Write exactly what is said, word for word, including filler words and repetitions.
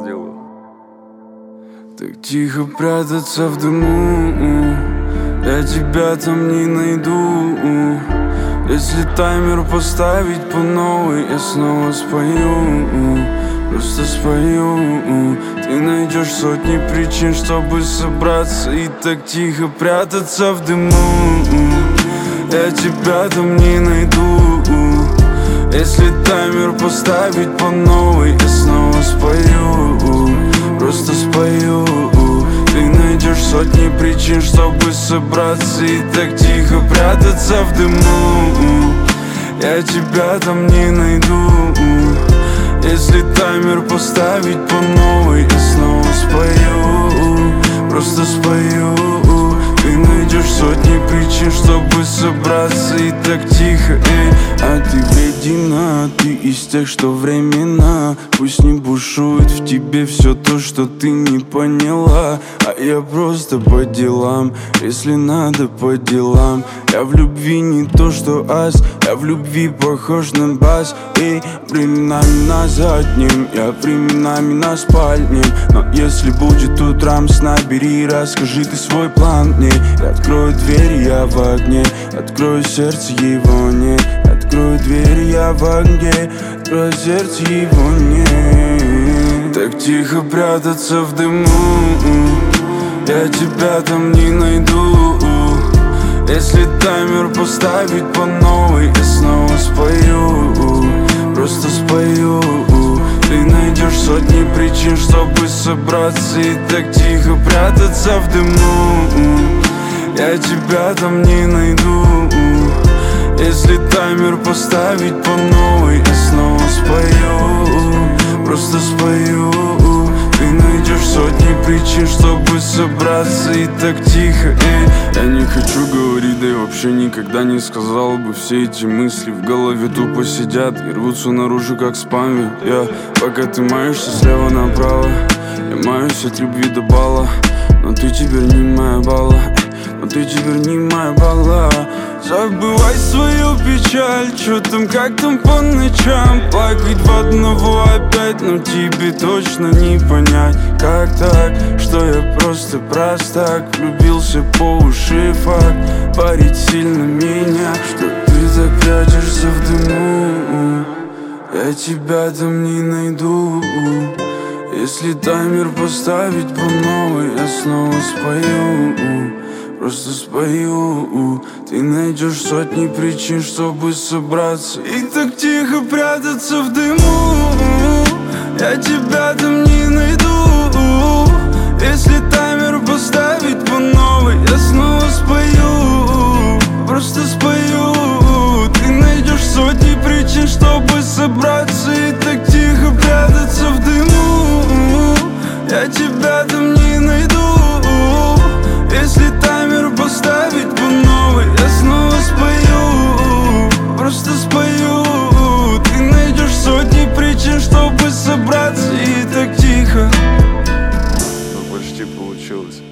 сделаю. Так тихо прятаться в дыму, я тебя там не найду. Если таймер поставить по новой, я снова спою, просто спою. Ты найдешь сотни причин, чтобы собраться и так тихо прятаться в дыму. Я тебя там не найду. Если таймер поставить по новой, я снова спою, просто спою. Ты найдешь сотни причин, чтобы собраться и так тихо прятаться в дыму. Я тебя там не найду. Если таймер поставить по новой, я снова спою, просто спою. Ты найдешь сотни причин, чтобы собраться и так тихо, эй. А ты вредина, ты из тех, что временно. Пусть не бушует в тебе все то, что ты не поняла. А я просто по делам, если надо по делам. Я в любви не то, что ас, я в любви похож на бас. Эй, временами на заднем, я временами на спальне. Но если будет утром сна, бери, расскажи ты свой план мне. Я открою дверь, я в огне, открою сердце, его нет. Открою дверь, я в огне, открою сердце, его нет. Так тихо прятаться в дыму, я тебя там не найду. Если таймер поставить по новой, я снова спою, просто спою. Ты найдешь сотни причин, чтобы собраться и так тихо прятаться в дыму. Я тебя там не найду. Если таймер поставить по новой, я снова спою, просто спою. Ты найдешь сотни причин, чтобы собраться и так тихо, эй. Я не хочу говорить, да и вообще никогда не сказал бы. Все эти мысли в голове тупо сидят и рвутся наружу, как спам. Я, пока ты маешься слева направо, я маюсь от любви до бала. Но ты теперь не моя бала, но ты теперь не моя бала. Забывай свою печаль, чё там, как там по ночам. Плакать в одного опять, но тебе точно не понять. Как так, что я просто простак, влюбился по уши, факт. Парить сильно меня, что ты так прячешься в дыму. Я тебя там не найду. Если таймер поставить по новой, я снова спою, просто спою. Ты найдешь сотни причин, чтобы собраться и так тихо прятаться в дыму. Я тебя там не найду. Если таймер поставить по новой, я снова спою, просто спою. Ты найдешь сотни причин, чтобы собраться и так тихо прятаться в дыму. Я тебя там не найду. Если таймер поставить по новой, я снова спою, просто спою. Ты найдешь сотни причин, чтобы собраться и так тихо. Ну, почти получилось.